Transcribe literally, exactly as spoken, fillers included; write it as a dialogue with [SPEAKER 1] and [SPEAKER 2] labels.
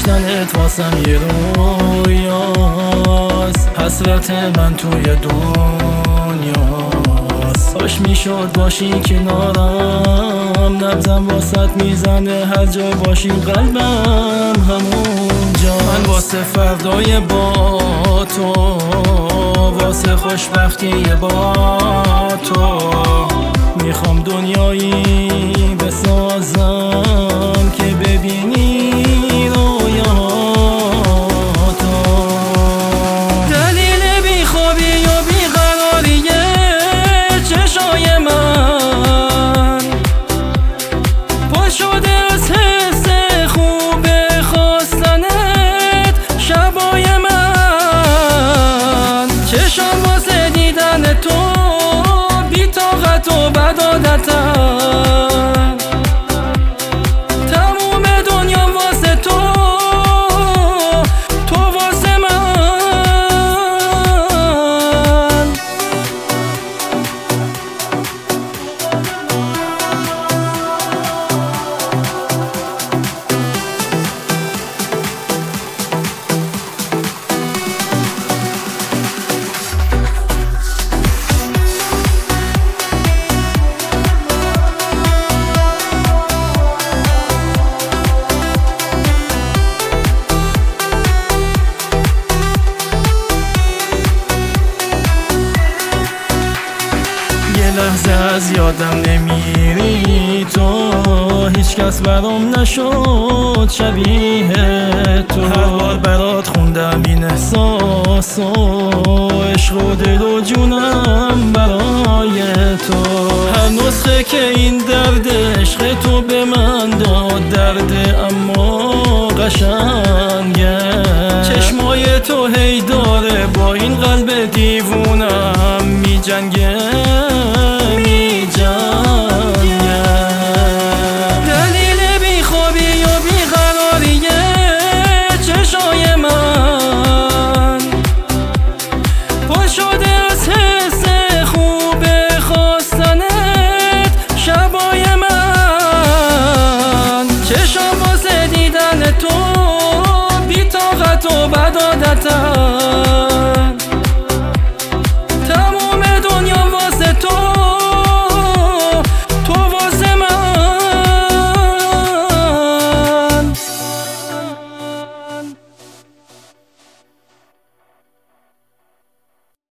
[SPEAKER 1] داشتنت واسم یه رویاست، حسرت من توی دنیاست. کاش میشد باشی کنارم، نبضم واسط میزنه هر جا باشی، قلبم همونجا. من واسه فردای با تو، واسه خوشبختی با تو، میخوام دنیایی بسازم که ببینی رویاتو. دلیل بیخوابی و بیقراری چشای من پر شده از حس خوب خواستنت شبای من. چشم واسه دیدن تو بی طاقت و بد عادتم، تموم دنیا واسه تو، تو واسه من. لحظه از یادم نمیری تو، هیچ کس برام نشد شبیه تو. هر بار برات خوندم این احساس و عشق و دل و جونم برای تو. هر نسخه که این درد عشق تو به من داد درد، اما قشنگ